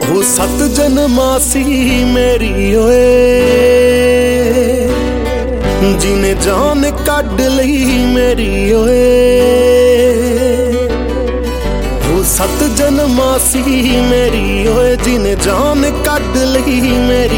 ਉਹ 7 ਜਨਮਾਂ ਸੀ ਮੇਰੀ ਓਏ, ਜਿਹਨੇ ਜਾਨ ਕੱਢ ਲਈ ਮੇਰੀ ਓਏ। ਉਹ 7 ਜਨਮਾਂ ਸੀ ਮੇਰੀ ਓਏ, ਜਿਹਨੇ ਜਾਨ ਕੱਢ ਲਈ ਮੇਰੀ